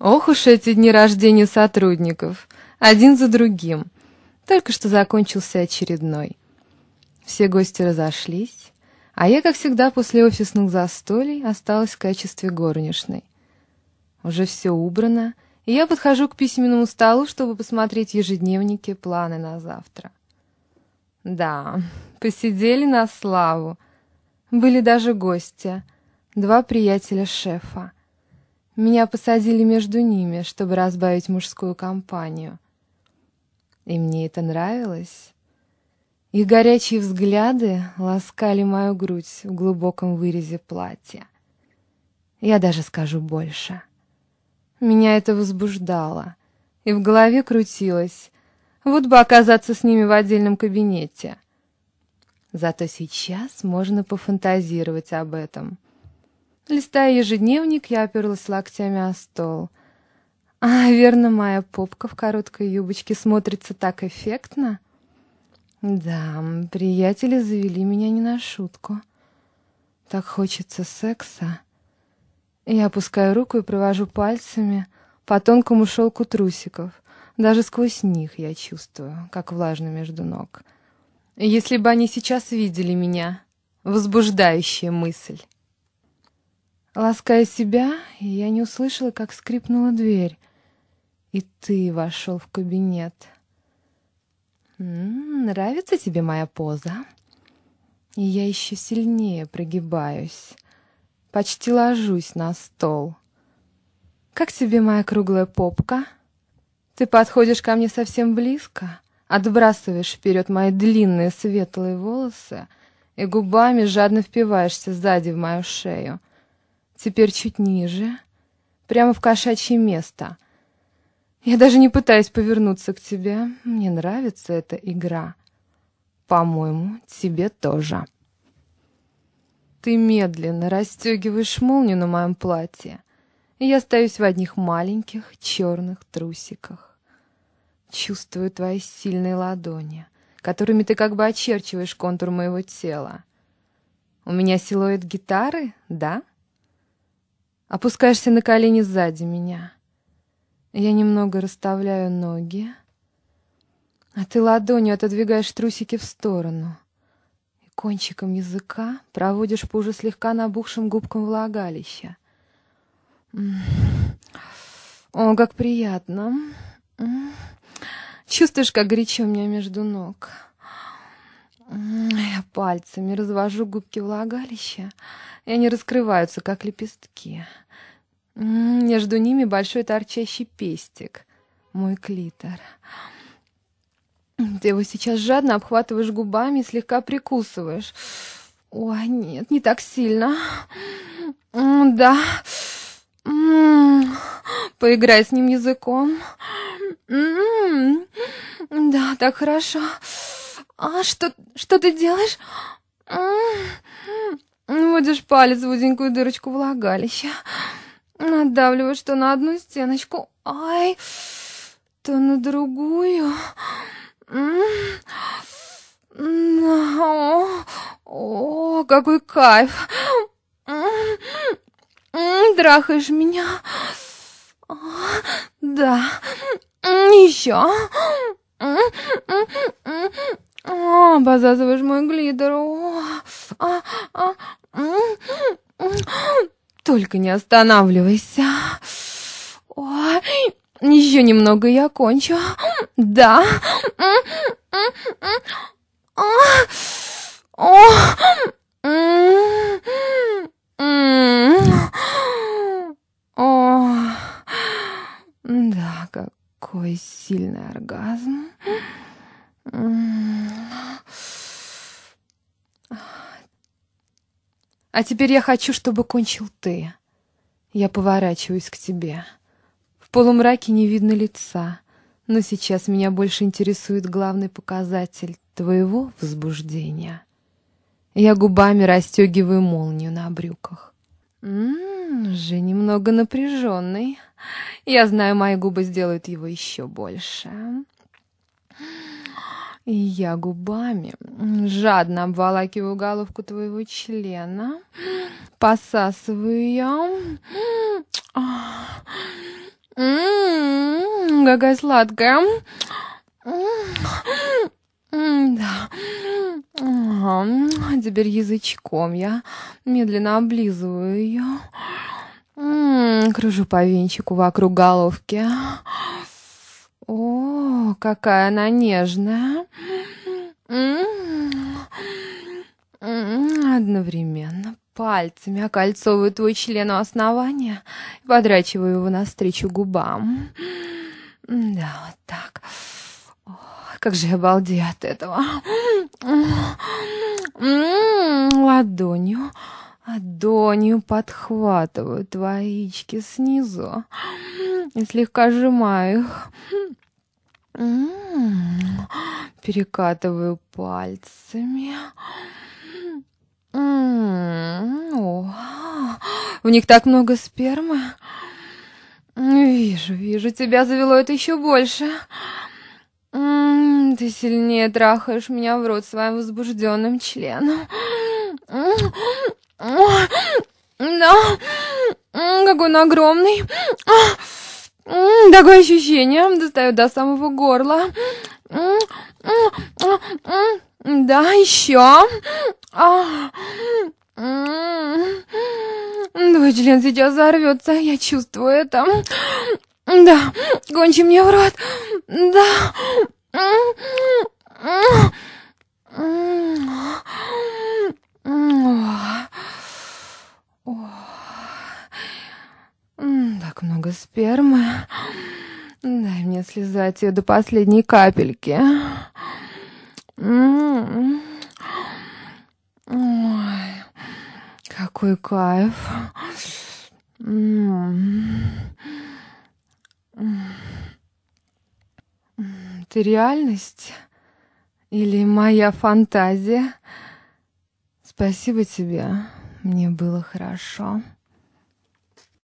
Ох уж эти дни рождения сотрудников, один за другим. Только что закончился очередной. Все гости разошлись, а я, как всегда, после офисных застолий осталась в качестве горничной. Уже все убрано, и я подхожу к письменному столу, чтобы посмотреть в ежедневнике планы на завтра. Да, посидели на славу. Были даже гости, 2 приятеля шефа. Меня посадили между ними, чтобы разбавить мужскую компанию. И мне это нравилось. Их горячие взгляды ласкали мою грудь в глубоком вырезе платья. Я даже скажу больше. Меня это возбуждало, и в голове крутилось. Вот бы оказаться с ними в отдельном кабинете. Зато сейчас можно пофантазировать об этом. Листая ежедневник, я оперлась локтями о стол. Верно, моя попка в короткой юбочке смотрится так эффектно. Да, приятели завели меня не на шутку. Так хочется секса. Я опускаю руку и провожу пальцами по тонкому шелку трусиков. Даже сквозь них я чувствую, как влажно между ног. Если бы они сейчас видели меня, возбуждающая мысль. Лаская себя, я не услышала, как скрипнула дверь, и ты вошел в кабинет. Нравится тебе моя поза? И я еще сильнее прогибаюсь, почти ложусь на стол. Как тебе моя круглая попка? Ты подходишь ко мне совсем близко, отбрасываешь вперед мои длинные светлые волосы и губами жадно впиваешься сзади в мою шею. Теперь чуть ниже, прямо в кошачье место. Я даже не пытаюсь повернуться к тебе. Мне нравится эта игра. По-моему, тебе тоже. Ты медленно расстегиваешь молнию на моем платье, и я остаюсь в одних маленьких черных трусиках. Чувствую твои сильные ладони, которыми ты как бы очерчиваешь контур моего тела. У меня силуэт гитары, да? Опускаешься на колени сзади меня. Я немного расставляю ноги, а ты ладонью отодвигаешь трусики в сторону и кончиком языка проводишь по уже слегка набухшим губкам влагалища. О, как приятно. Чувствуешь, как горячо у меня между ног? Я пальцами развожу губки влагалища, и они раскрываются, как лепестки. Между ними большой торчащий пестик, мой клитор. Ты его сейчас жадно обхватываешь губами и слегка прикусываешь. Ой, нет, не так сильно. Да. Поиграй с ним языком. Да, так хорошо. Что ты делаешь? Вводишь палец в узенькую дырочку влагалища. Надавливаешь то на одну стеночку, то на другую. О, какой кайф. Трахаешь меня. Да. Еще. Обозазываешь мой глиттер. Только не останавливайся. Ой, еще немного, и я кончу. Да. Да, какой сильный оргазм. А теперь я хочу, чтобы кончил ты. Я поворачиваюсь к тебе. В полумраке не видно лица, но сейчас меня больше интересует главный показатель твоего возбуждения. Я губами расстегиваю молнию на брюках. Уже немного напряженный. Я знаю, мои губы сделают его еще больше. И я губами жадно обволакиваю головку твоего члена, посасываю ее. Какая сладкая. Да. Теперь язычком я медленно облизываю ее. Кружу по венчику вокруг головки. О, какая она нежная. Одновременно пальцами окольцовываю твой член у основания и подрачиваю его навстречу губам. Да, вот так. О, как же я балдею от этого. Ладонью подхватываю твои яички снизу и слегка сжимаю их. Перекатываю пальцами. О, в них так много спермы. Вижу, тебя завело это еще больше. Ты сильнее трахаешь меня в рот своим возбужденным членом. Да, какой он огромный. Такое ощущение, достает до самого горла. Да, еще. Твой член сейчас взорвется, я чувствую это. Да, кончи мне в рот. Да. Так много спермы. Дай мне слезать ее до последней капельки. Ой, какой кайф. Это реальность или моя фантазия? Спасибо тебе, мне было хорошо.